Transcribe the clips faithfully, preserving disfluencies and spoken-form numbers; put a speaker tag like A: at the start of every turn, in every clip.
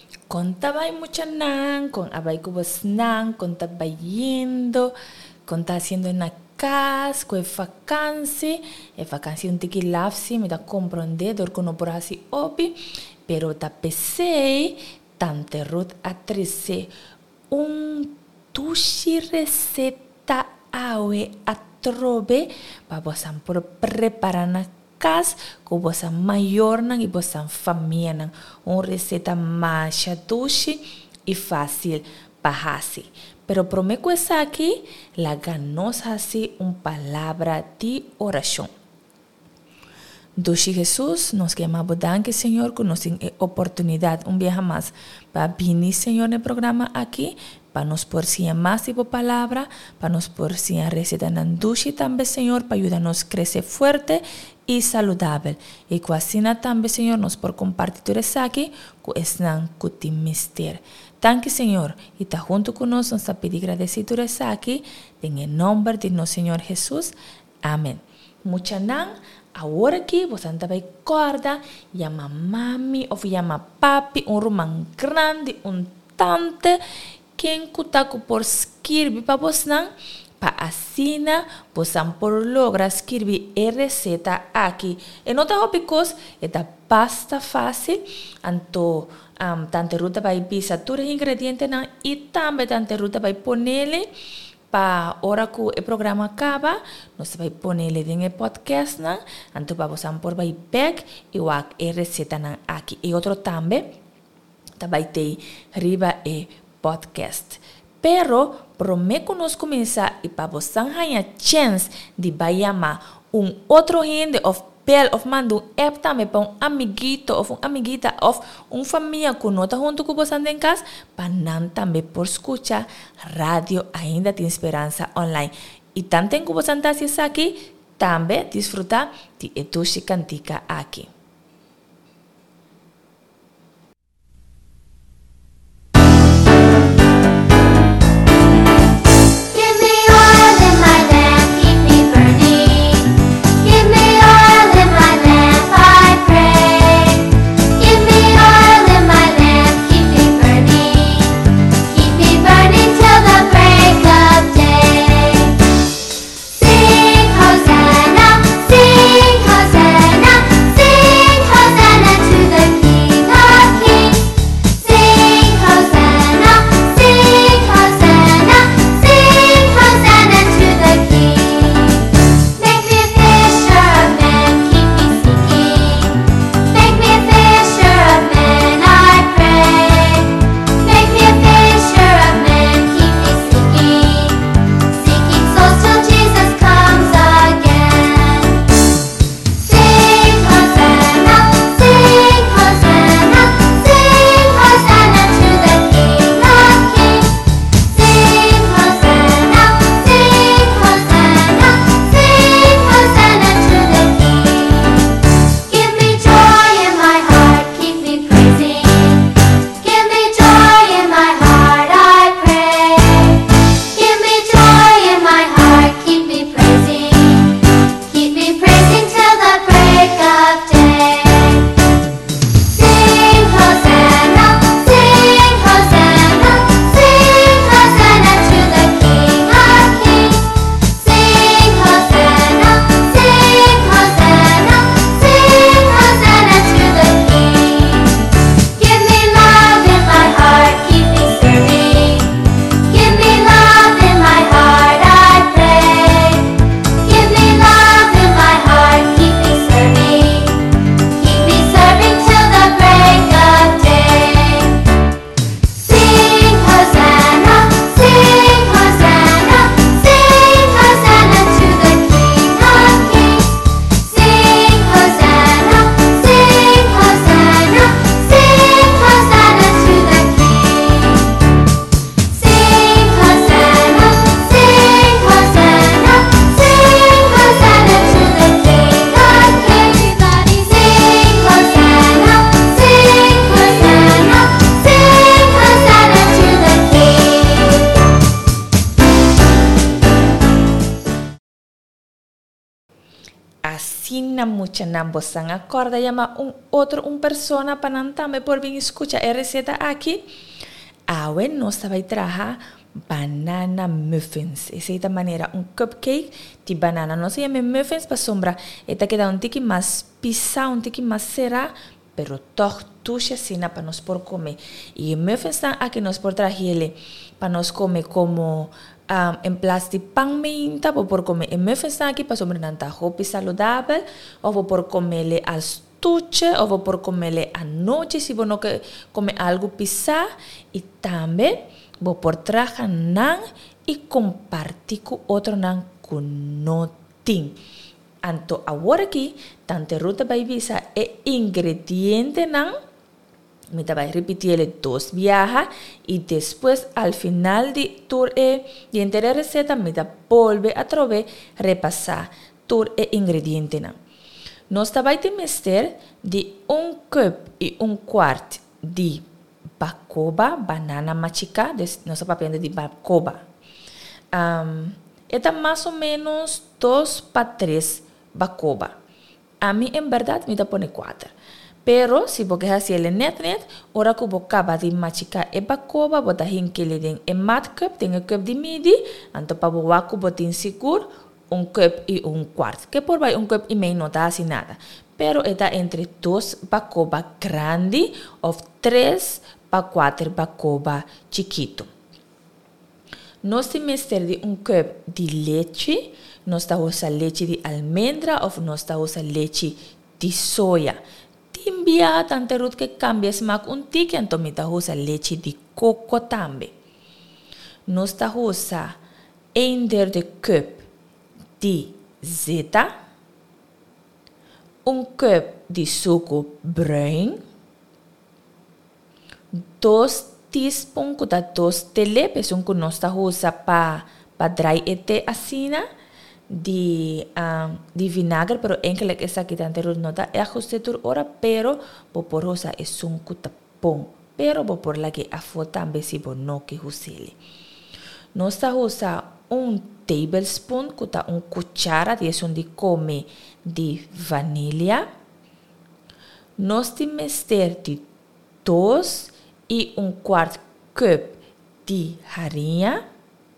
A: conta vai mucha nan, con abai kubos nan, conta vai yendo, conta haciendo en la casa, con vacancy, e vacancy un tiki lafsi, me da comprender, dor kono por hasi opi, pero ta pesei, tante Ruth atrice, un tushi receta awe atrobe, pa bosan por preparar na casa, com bosan maior nan e bosan família nan, uma receita mais tushi e fácil para hasi. Pero prometo essa aqui, la ganos así uma palavra de oração. Doce Jesus, nós queremos danke, Senhor, que nos tem oportunidade um dia mais para vir, Senhor, no programa aqui, para nos por si mais tipo palavra, para nos por si a receita na doce também, Senhor, para ajudar-nos a crescer forte e saudável. E com assim também, Senhor, nos por compartilhar isso aqui, com esse cuti mistério. Danke, Senhor, e está junto conosco, nos pedir agradecido isso aqui, em nome de nosso Senhor Jesus. Amém. Mucha nan, agora aqui, você vai acordar, chama mami ou chama papi, um romano grande, um tante, quem cutaco por escrever para você não, para assinar, você por lograr escrever a receita aqui. E não está because é da pasta fácil, então um, tante Ruta vai pisar todos os ingredientes não, e também tante Ruta vai pôr-lhe para hora que o programa acaba, nós vai pôr-lhe em podcast não, então para você por vai pegar e o a receita não aqui. E outro também, vai ter riba e podcast. Pero, prometo nos começar e para você ganhar chance de chamar um outro gente of pel of mando app também para um amiguito ou um amiguita ou uma família que não está junto com você em casa, para não também por escutar rádio ainda tem esperança online. E tanto que você está aqui, também desfrutar de Etushi Cantica aqui.
B: Sing, Hosanna,
A: cocina mucha nambosan. Acorda, llama un otro, un persona para nantarme por bien escucha la receta aquí. Ahora no estaba y traja banana muffins. Esa es la manera, un cupcake de banana. No se llama muffins para sombra. Esta queda un tiki más pisa, un tiki más cera, pero toch tuya sina para nos por comer. Y muffins están aquí nos por trajerle para nos comer como um, en plástico pan meinta, o por comer en muffins están aquí para sombra nanta hopi saludable, o por comerle al tuche, o por comerle anoche si vos no que come algo pisa y también vos por trajar nan y compartir con otro nan con notin. Anto ahora aquí, tante ruta baivisa e ingrediente nan, me te va a repetir dos viajes y después al final de tour e de entera receta me te vuelve a trover repasar tour e ingrediente nan. Nos te va a mester de un cup y un cuarto de bacoba, banana machica, no se aprende de bacoba. Um, Está más o menos dos para tres bacoba. A mí en verdad me da pone cuatro. Pero si vos quieres hacerle net net, ahora que vos acabas de machicar e bacoba, vos te hinquele den en mat cup, den cup de midi, anto pa vos waku vos tin seguro un cup y un cuarto. Que por vai un cup y medio no da así nada. Pero está entre dos bacoba grande o tres para cuatro bacoba chiquito. Nos te mester de un cup de leche, nos ta usa leche de almendra o nos ta usa leche de soya. Timbia tante rut que cambia smaak un tiki, anto me ta usa leche de coco también. Nos ta usa un derde cup de zeta, un cup de suco bruin, dos teaspoon kuta dos telep, es un que nos ta usa pa pa dry ete asina de um, de vinagre, pero enkele que esa que tante rut nota e ajuste tur ora, pero bo por usa es un kuta pon, pero bo por la que afo tambe si bo no que usele. Nos ta usa un tablespoon kuta un cuchara de es un de come de vanilla. Nos te mester de dos y un cuarto cup de harina.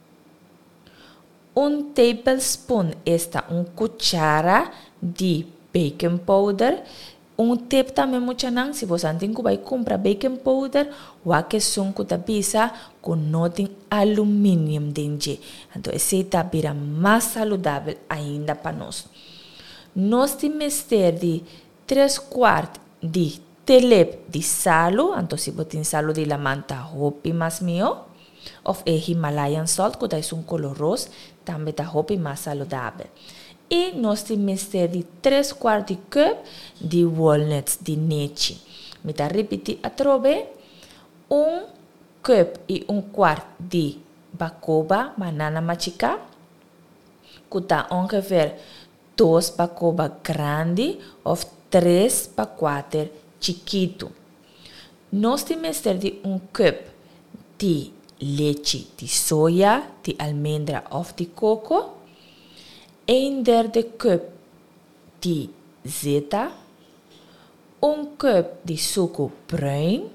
A: Un tablespoon esta un cuchara de baking powder. Un tip también mucha nan, si vos antes que vai comprar baking powder, o a que son que bisa con notin aluminium dentro. Entonces ese está bira más saludable ainda para nós. Nós te mester de tres cuartos de telep de salo, entonces si vos ten salo de la manta hopi más mío, of a Himalayan salt, que es un color rosa, también está hopi más saludable. Y nós te mester de tres cuartos de cup de walnuts de leche. Me está repetir a trove un cup y un cuarto de bacoba, banana machica, que está ongeveer dos bacoba grande of tres para cuatro chiquito. Nós te mester de un cup de leche de soya, de almendra of de coco, een derde cup de zeta, un cup de suco bruin,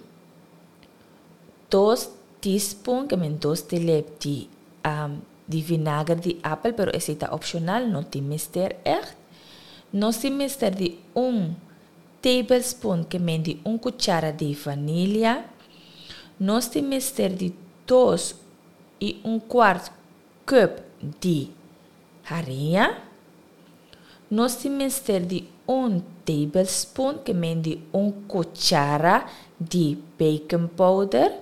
A: dos teaspoon, que men dos telep de, um, de vinagre de apple, pero ese está opcional, no te mester echt. No te mester de un tablespoon, que men de un cuchara de vanilla. No te mester de dos y un cuarto cup de harina. Nos te mester de un tablespoon, que men de un cuchara de baking powder.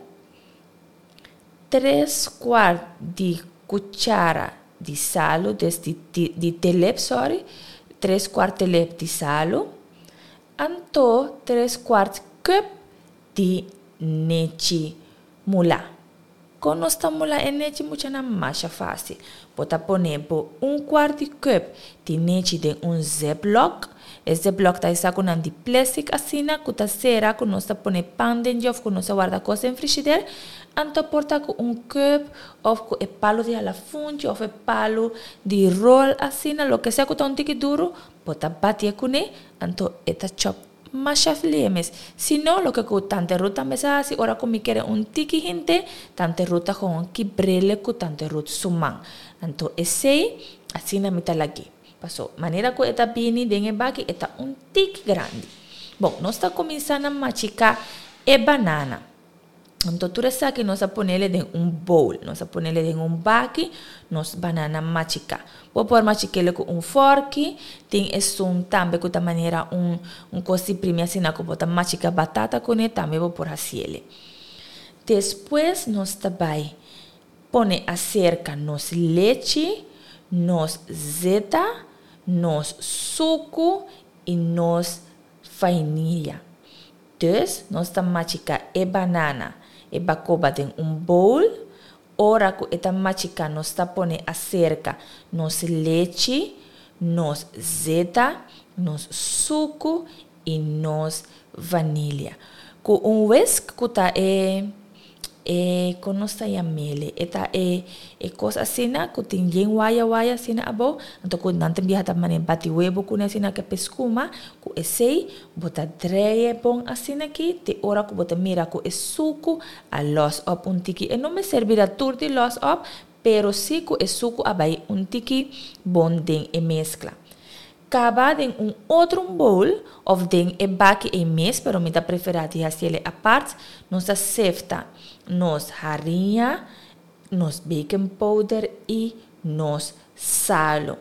A: Tres cuartos de cuchara de salo, de, de, de telep, sorry. Tres cuartos telep de salo. Anto tres cuartos cup de leche mula. Con nuestra mula en leche mucha na más fácil. Bota poner un cuarto de cup de leche de un ziploc. Esse bloco está essa com de plástico assim na que tá será que nós tá poner pan dentro ou que nós guarda coisa em frigideira. Anto porta com um cup ou com o palo de alafunte ou o palo de roll assim na lo que sea que tá um tique duro bota batia kune, anto eta chop machaflemes. Si no, lo que ku tante ruta mesa si ora ku mi kere un tiki hinte, tante ruta con ki brele ku tante rut sumang. Anto esei, asina mita lagi. Paso, manera ku eta bini denge baki eta un tiki grande. Bom, nós está começando a masticar e banana. Então, tudo isso aqui nós vamos pôr em um bowl. Nós vamos pôr em um baque, nós banana masticar. Vou pôr masticar com um fork. Tem esse um também com a maneira um um coisa primeiro assim na que botar masticar batata com ele também vou pôr assim ele. Depois nós também pôr a cerca nos leite, nos zeta, nos suco e nos vainilha. Dus nós estamos masticar e banana. E bacoba em um bowl, ora que eta machica nos está pone a cerca nos leite, nos zeta, nos suco e nos vanilha. Com um whisk que tá é é com nós tá yamele, eta é é coisa assim na que tem yen waya waya assim na abo, então quando não tem biata mané bati huevo com assim na que pescuma, com esse bota dreie bom assim aqui, te ora que bota mira com esse suco a los up um tiki, e não me servirá tudo de los up, pero sí com esse suco abai um tiki bom den e mescla. Acaba em um outro bowl, ou den e baki e mes, pero me dá preferado assim ele a parte, nossa sefta, nos harinha, nos baking powder e nos salo.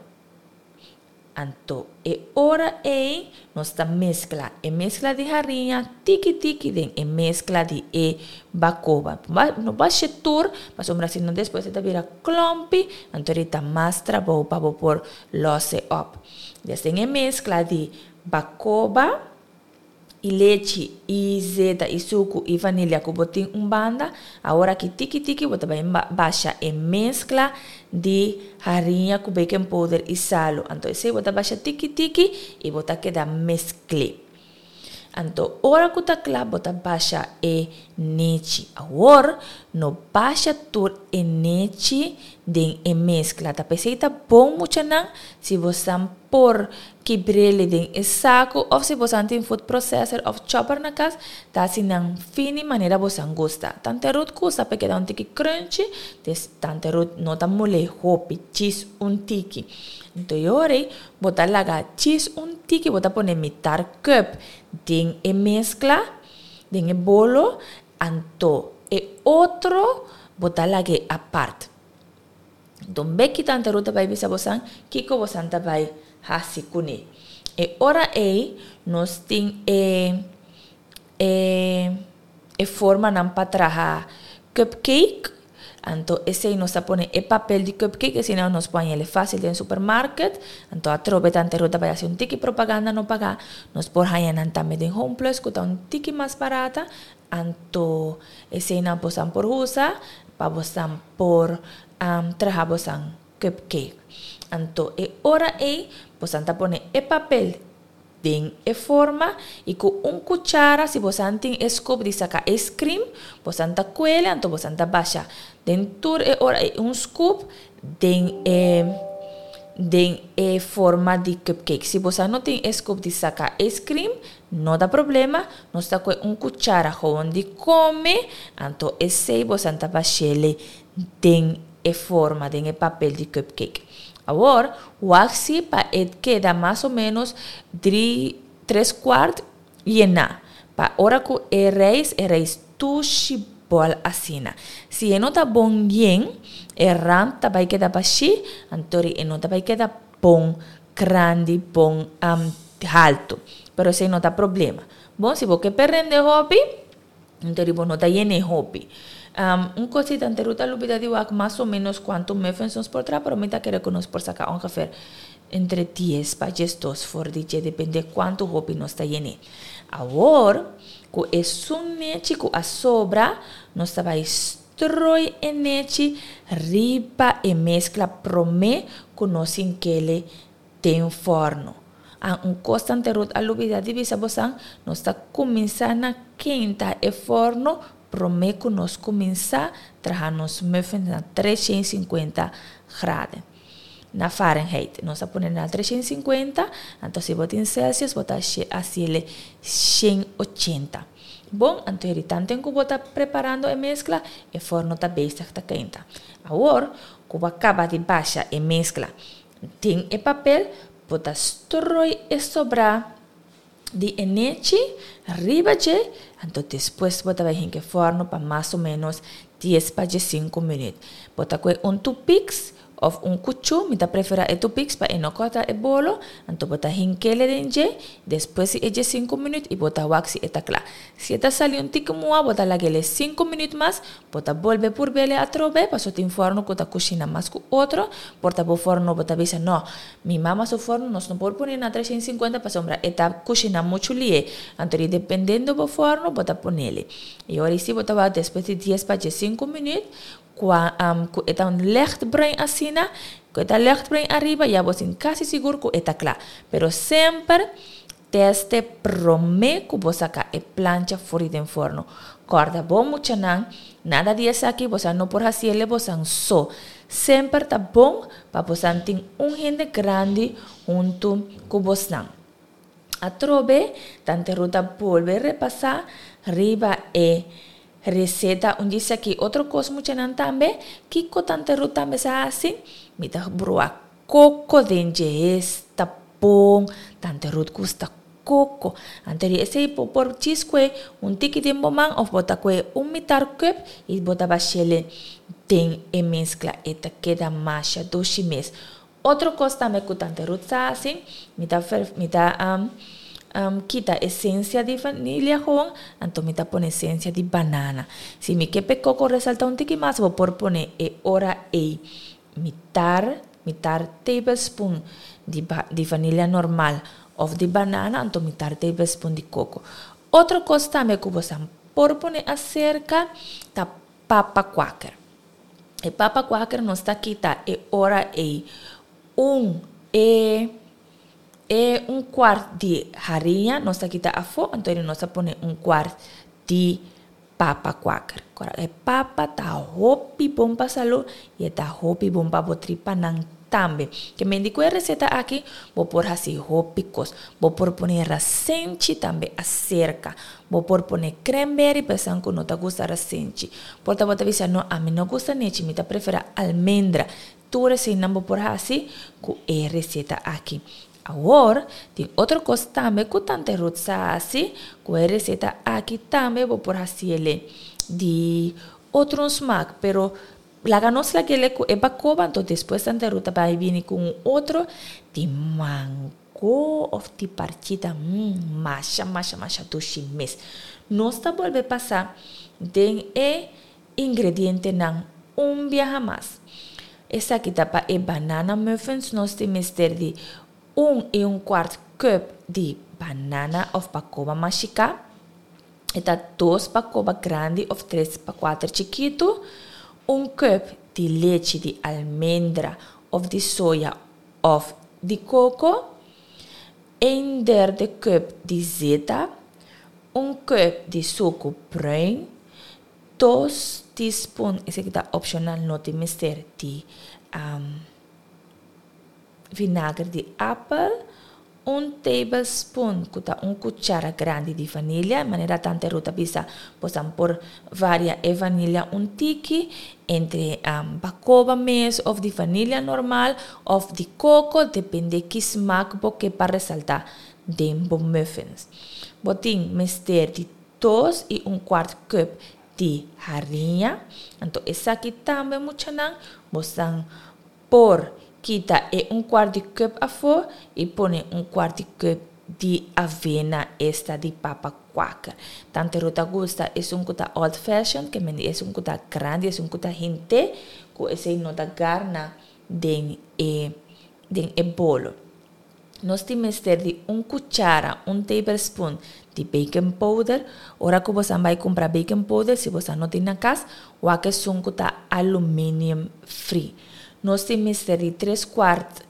A: Anto, e ora e nos ta mescla, e mescla de harinha, tiki tiki den, e mescla de e bacoba. No vai chetur, mas o brasino depois está vira clumpy, anto está mais trabalho para por losse up. Desde em mescla de bacoba, e leite, e zeta, e suco, e vanilha que botem um banda, agora que tiki tiki, bota bem baixa e mescla de harinha com baking powder e salo. Então, esse bota baixa tiki tiki e bota que dá mescle. Então, ora que tá claro, bota baixa e nete. Agora, no baixa tur e nete den e mescla. Tá pensei bom muito não, se você por que brilhe den e saco, ou se você tem food processor ou chopper na casa, tá assim na fina maneira você gosta. Tante root custa porque dá um tiki crunchy, des tante root não tá mole hopi, cheese um tiki. Então, agora, botar laga cheese um tiki, botar pôr metade cup den e mescla, den e bolo, anto e outro botar laga a parte. Então, bem que tante ruta vai bisa bosan, kiko bosan vai hasi kune. E ora e nós tem e e e forma nam patraha cupcake. Então, esse aí nós pone e papel de cupcake, senão nós põe ele fácil no supermarket. Então, a trobe tante ruta vai fazer um tiki propaganda não pagar. Nós por aí não também tem Home Plus, que tá um tiki mais barata. Então, esse aí não possam por usar, para possam por um, trabalhar possam cupcake. Então, e ora aí, possam pone e papel tem e forma e com um cuchara, se você tem scoop de sacar ice cream, você tá coelho, então você tá baixa. Dentro e ora um scoop tem e tem e forma de cupcake. Se você não tem scoop de sacar ice cream, não dá problema, nós tá com um cuchara onde come, então esse você tá baixa tem e forma, tem e papel de cupcake. Agora, o axi para queda mais ou menos três quartos llena. Para hora que é reis, é reis tushi bol assina. Se não tá bom bem, é ram tá vai quedar baixo, então é não tá vai quedar bom grande, bom um, alto. Pero se não tá problema. Bom, se você perde hobby, então não tá lleno hobby. Um, um cosita anteruta lubida de wak más o menos cuánto muffins nos por tra, pero me ta querer que nos por sacar ongeveer entre diez para dos for DJ, depende cuánto hopi nos está lleno. Agora, com esse neche, com a sobra, nós vai extruir e neche, riba e mescla prome com nós em que ele tem um forno. A um costa anteruta lubida de visa bosan, nós está começando a quentar e forno. Prometo nós começar a trabalhar nos muffins a trezentos e cinquenta graus. na Fahrenheit. Nós ponemos na trezentos e cinquenta, então se bota em Celsius, bota assim cento e oitenta. Bom, então ele tanto que bota preparando a mescla, e forno está bem, está quente. Agora, quando acaba de baixar a mescla, tem o papel, bota estrói e sobrar de enete, arriba de, então depois bota vai em que forno para mais ou menos dez para cinco minutos. Bota com um tupix ou um cuchu, me dá prefere o tupix para não cortar o bolo, então bota hinkele dentro, depois de cinco minutos e bota wax e tá claro. Se está salindo um tico moa, bota laguele cinco minutos mais, bota volve por bele a trobe, passo tem forno que tá cozinha mais que outro, porta bo forno bota bisa não, mi mama su forno nós não pode pôr na trezentos e cinquenta para sombra, eta cozinha muito lie, então dependendo do forno bota ponele. E agora se bota vai depois de dez para cinco minutos, quando está um licht bruin assim, quando está licht bruin arriba, já você quase seguro que está claro. Pero sempre teste prome que você saca e plancha fora do forno. Corda bom muito não, nada disso aqui, você não pode fazer, você só. Sempre está bom para você ter um gente grande junto com você. A trobe, tante ruta volve repassar, riba e receita onde diz aqui outra coisa muito não também que com tanta ruta também assim me dá broa coco dentro esta bom tanta ruta custa coco anterior esse por chisque um tique de momento ou botar com um mitar cup e botar bachele tem e mescla eta queda masha doce mês outra coisa também com tanta ruta assim me dá me dá um, Um, quita essência de vanilha com, então me tá põe essência de banana. Se me quer coco ressalta um tique mais, vou por poner e ora e mitar, mitar tablespoon de, de vanilha normal ou de banana, então mitar tablespoon de coco. Outra coisa também que você por poner acerca da papa quaker. E papa quaker não está quita e ora e um e é um quarto de farinha, nós aqui está a fo, então nós põe um quarto de papa quaker. Agora, a papa está hopi bom para saúde e está hopi bom para botar panang também. Que me indico a receita aqui, vou pôr assim hopi cos, vou pôr poner racente também acerca, vou pôr poner cranberry, pensando que não te gusta racente. Porta bota visa não, a mim não gusta nete, me tá prefere almendra. Tu receita não vou pôr assim, com a receita aqui. Agora, tem outra coisa também que tante rotsa assim, com a receita aqui também vou pôr assim ele de outro smack, pero la nós la que le é bacoba, então depois tante rota vai vir com outro de mango ou de partida, hum, macha, macha, macha doce mês. Nós tá volve passar de e ingrediente não um viaja mais. Essa aqui tá para e banana muffins, nós temos de um e um quarto cup de banana ou pacoba machica. Eta dois pacoba grande ou três pacoba chiquito. Um cup de leite de almendra ou de soja ou de coco. Um derde cup de zeta. Um cup de suco bruin. Dois teaspoon, esse aqui tá opcional, não tem mister, de um, vinagre de apple, um tablespoon, kuta um cuchara grande de vanilha, maneira tanta ruta bisa, possam por varia e vanilha um tique, entre um, bacoba mes, ou de vanilha normal, ou de coco, depende que smaak porque para ressaltar de muffins. Botin mister de dois e um quarto cup de farinha, então essa aqui também muito não, possam por quita e um quarto de cup a fo e põe um quarto de cup de avena esta de papa quaker. Tante ruta gusta é um cuta old fashioned, que é um cuta grande, é um cuta gente, que esse não da garna den e den e bolo. Nós temos de um cuchara, um tablespoon de baking powder. Ora que você vai comprar baking powder, se você não tem na casa, ou que é um cuta aluminium free. Nós temos de três quartos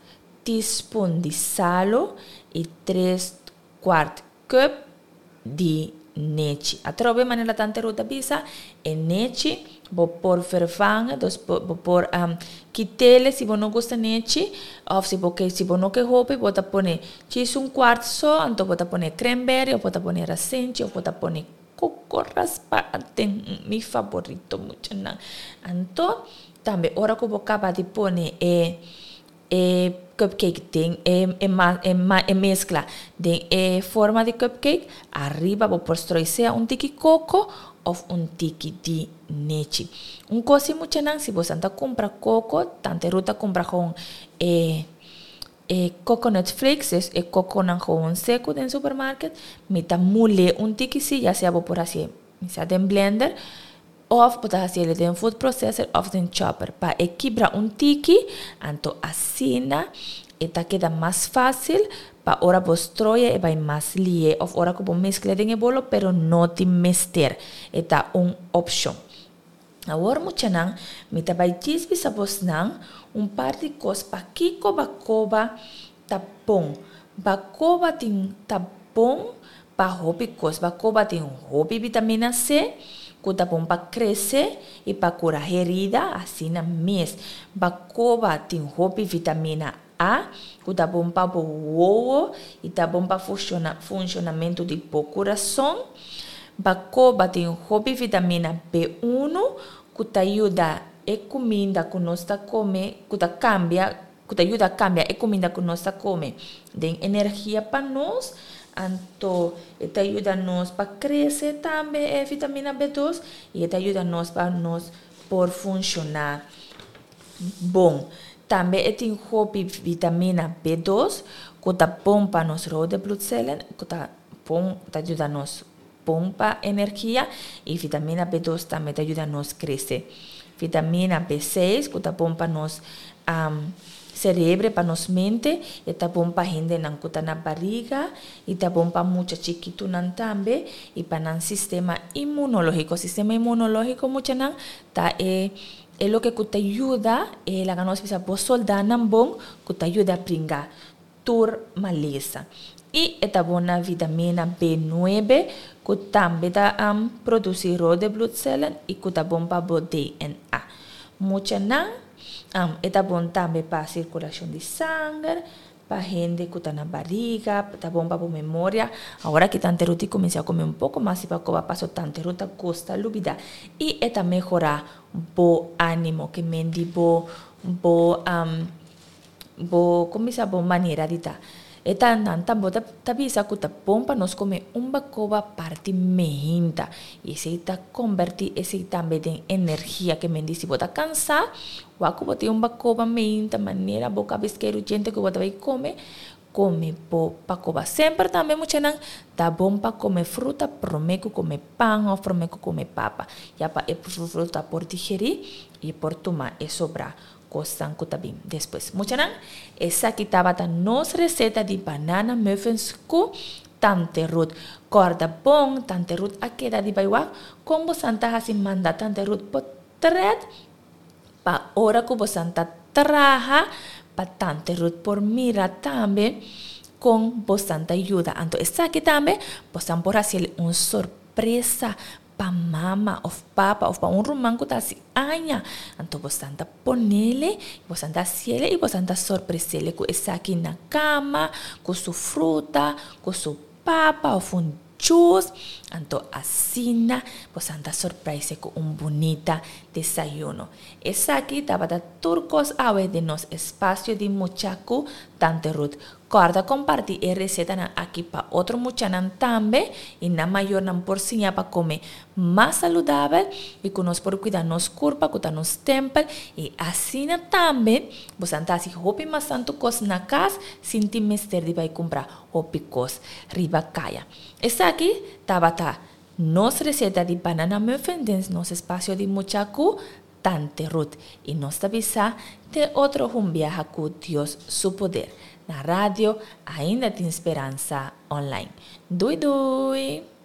A: teaspoon de sal e três quartos cup de nechi. A trove maneira tante ruta bisa e nechi vou por vervangen, dus vou por um, kitele se você não gosta nechi, ou se você se você não quer roupa, bota pone cheese um quarto só, então bota pone cranberry, ou bota pone racenchi, ou bota pone coco raspa, tem meu favorito muito não. Então também ora que vou acabar de pone é é cupcake tem é é, é, é mescla de é forma de cupcake, arriba vou por stroicer um tiki coco ou um tiki de nechi. Um coisa muito não, se você anda compra coco, tante ruta compra com é é coconut flakes, é, é coconut com seco no supermercado, mita mule um tiki si, já seja vou por assim, se é em blender, ou pode fazer ele em food processor ou em chopper, para equilibrar um tiki, então assim, eta queda mais fácil, para ora postroia e vai mais lie, ou ora que vou mesclar em bolo, pero não te mester, eta uma opção. Agora muito não, me tá vai tisbi sabos não, um par de coisas para kiko bacoba tá bom, bacoba tem tá bom para hobby coisas, bacoba tem hobby vitamina C, que tá bom para crescer e para curar herida, assim na mês. Bacoba tem hobby vitamina A, que tá bom para o ovo e tá bom para funciona, funcionamento do coração. Bacoba tem hobby vitamina B um, que te ajuda a comida que nós está come, que te cambia, que te ajuda a cambiar a comida que nós está come, tem energia para nós, então te ajuda nós para crescer também a vitamina B dois e te ajuda nós para nós por funcionar bom. Também tem hobby vitamina B dois, que tá bom para nós roda blood cell, que tá bom, te ajuda nós pompa energia e vitamina B dois também te ajuda a nós crescer. Vitamina B seis, que tá bom para nós um, cérebro, para nós mente, e tá bom para gente não que tá na barriga, e tá bom para muita chiquito não também, e para o sistema imunológico. O sistema imunológico muito não tá é é o que te ajuda, é la que nós precisamos soldar não bom, que te ajuda a brincar tur maleza. E esta boa vitamina B nove, que também dá um, produzir de blood cell e que está bom para o D N A. Muito não, um, esta bom também para a circulação de sangue, para a gente que está na barriga, está bom para a memória. Agora que tante ruta começa a comer um pouco mais, para que passar tante ruta custa lubida. E esta melhorar o ânimo, que mendi bo, bo, um, bo, como se bo maneira de estar. Eta nanta bota tabisa que tá bom para nós comer um bacoba parte mehinta e se tá convertir esse também em energia que me diz se bota cansar o acu bota um bacoba mehinta maneira boca bisqueiro gente que bota vai comer come po bacoba sempre também muito não tá bom para comer fruta promeco comer pão ou promeco comer papa já para é fruta por digerir e por tomar e sobrar coisas que também depois. Muito não? Essa aqui estava a nossa receita de banana muffins com tante root. Corda bom, tante root a queda de baiuá. Como você está assim manda tante root por thread, para hora que você está traja, para tante root por mira também, com bastante ajuda. Então, essa aqui também, você pode fazer uma surpresa para mama ou papa ou para um romano que está assim, anha. Então você anda ponele, você anda ciele e você anda surpresele com essa aqui na cama, com sua fruta, com sua papa ou um juice. Então assim, você anda surpresa com um bonita desayuno. Essa aqui estava da turcos awe de nos espaço de muchaco tante root. Corda compartir a receita aqui para outro muchanan também e na maior na porcinha para comer mais saudável e que nós por cuidar nos corpo, cuidar nos tempos e assim também você anda se roupa mais tanto coisa na casa sem te mestre de vai comprar roupa coisa riba caia. Essa aqui estava tá nossa receita de banana muffin dentro nosso espaço de muchaco tante root e nós avisa de outro um viaje com Deus su poder. Na rádio ainda tem esperança online. Dui dui!